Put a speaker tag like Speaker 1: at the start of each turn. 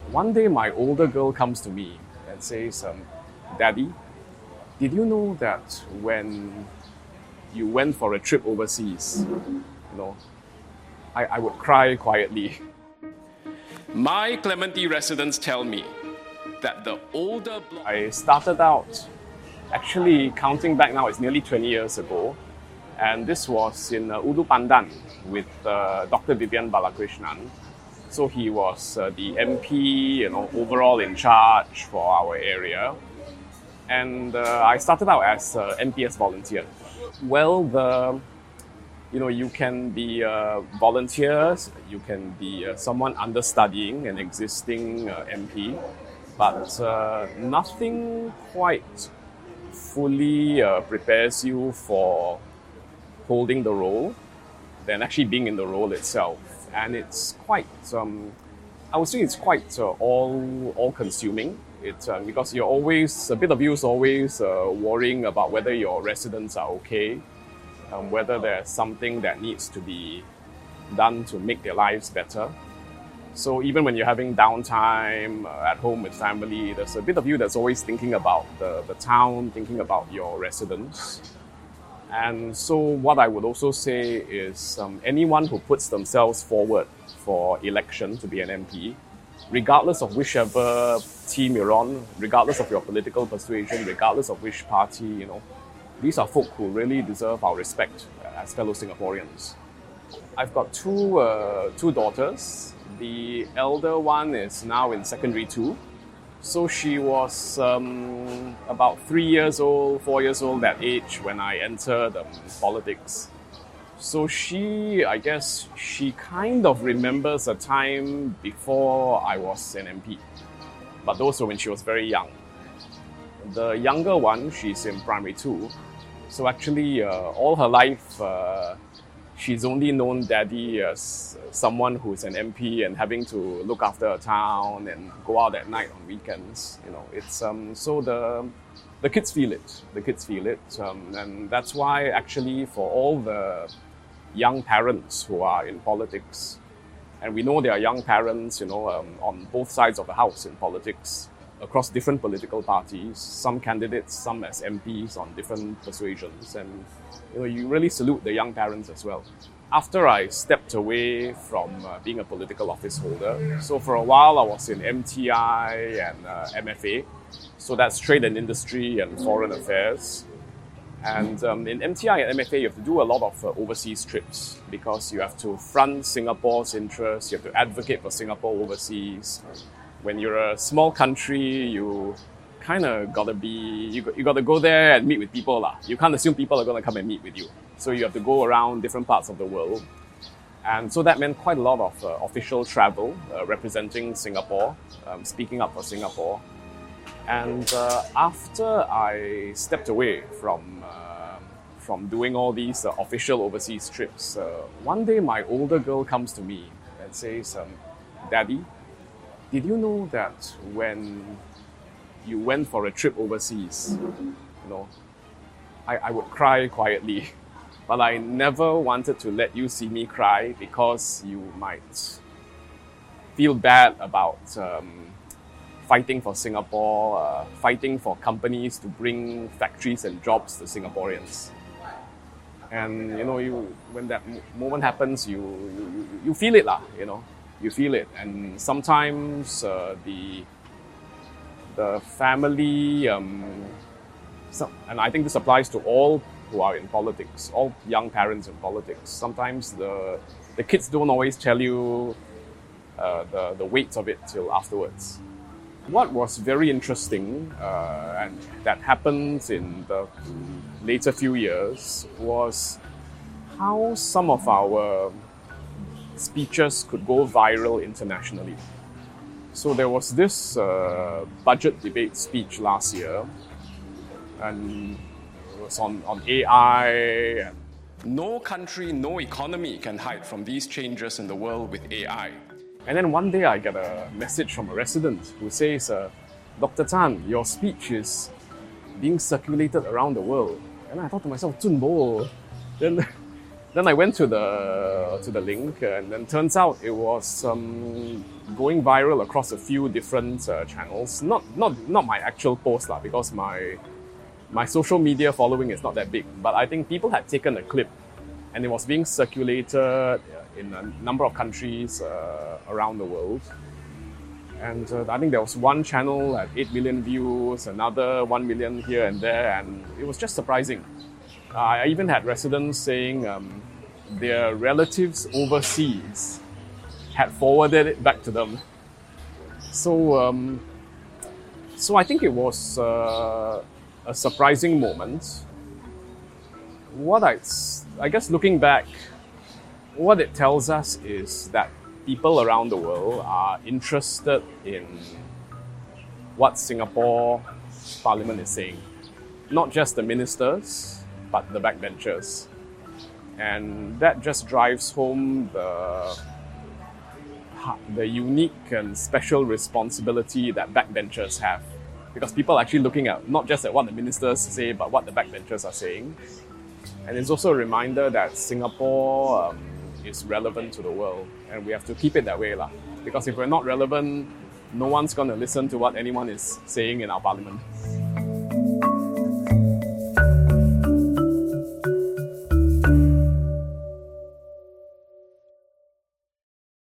Speaker 1: One day my older girl comes to me and says, Daddy, did you know that when you went for a trip overseas, I would cry quietly. My Clementi residents tell me that the older I started out, actually counting back now, it's nearly 20 years ago, and this was in Ulu Pandan with Dr. Vivian Balakrishnan. So he was the MP, overall in charge for our area. And I started out as MPS volunteer. Well, you can be volunteers, you can be someone understudying an existing MP, but nothing quite fully prepares you for holding the role than actually being in the role itself. And it's quite, I would say it's quite all-consuming. It's because you're always, a bit of you is always worrying about whether your residents are okay, whether there's something that needs to be done to make their lives better. So even when you're having downtime at home with family, there's a bit of you that's always thinking about the town, thinking about your residents. And so what I would also say is anyone who puts themselves forward for election to be an MP, regardless of whichever team you're on, regardless of your political persuasion, regardless of which party, these are folk who really deserve our respect as fellow Singaporeans. I've got two daughters. The elder one is now in secondary 2. So she was about 3 years old, 4 years old, that age when I entered politics. So I guess she kind of remembers a time before I was an MP. But those were when she was very young. The younger one, she's in primary 2. So actually, all her life, she's only known Daddy as someone who's an MP and having to look after a town and go out at night on weekends. It's so the kids feel it. The kids feel it, and that's why actually for all the young parents who are in politics, and we know there are young parents, on both sides of the house in politics, across different political parties, some candidates, some as MPs on different persuasions, and you really salute the young parents as well. After I stepped away from being a political office holder, so for a while I was in MTI and MFA, so that's Trade and Industry and Foreign Affairs. And in MTI and MFA, you have to do a lot of overseas trips because you have to front Singapore's interests, you have to advocate for Singapore overseas. When you're a small country, you kind of gotta you gotta go there and meet with people lah. You can't assume people are gonna come and meet with you. So you have to go around different parts of the world. And so that meant quite a lot of official travel, representing Singapore, speaking up for Singapore. And after I stepped away from doing all these official overseas trips, one day my older girl comes to me and says, Daddy, did you know that when you went for a trip overseas, I would cry quietly, but I never wanted to let you see me cry because you might feel bad about fighting for Singapore, fighting for companies to bring factories and jobs to Singaporeans. And when that moment happens, you feel it lah, you feel it. And sometimes the family, and I think this applies to all who are in politics, all young parents in politics. Sometimes the kids don't always tell you the weight of it till afterwards. What was very interesting, and that happens in the later few years, was how some of our speeches could go viral internationally. So there was this budget debate speech last year, and it was on AI. And no country, no economy can hide from these changes in the world with AI. And then one day I get a message from a resident who says, Dr. Tan, your speech is being circulated around the world. And I thought to myself, Zunbo. Then Then I went to the link, and then turns out it was going viral across a few different channels. Not my actual post lah, because my social media following is not that big. But I think people had taken a clip, and it was being circulated in a number of countries around the world. And I think there was one channel at 8 million views, another 1 million here and there, and it was just surprising. I even had residents saying their relatives overseas had forwarded it back to them. So I think it was a surprising moment. I guess looking back, what it tells us is that people around the world are interested in what Singapore Parliament is saying. Not just the ministers, but the backbenchers. And that just drives home the unique and special responsibility that backbenchers have. Because people are actually looking at not just at what the ministers say, but what the backbenchers are saying. And it's also a reminder that Singapore is relevant to the world, and we have to keep it that way lah. Because if we're not relevant, no one's going to listen to what anyone is saying in our parliament.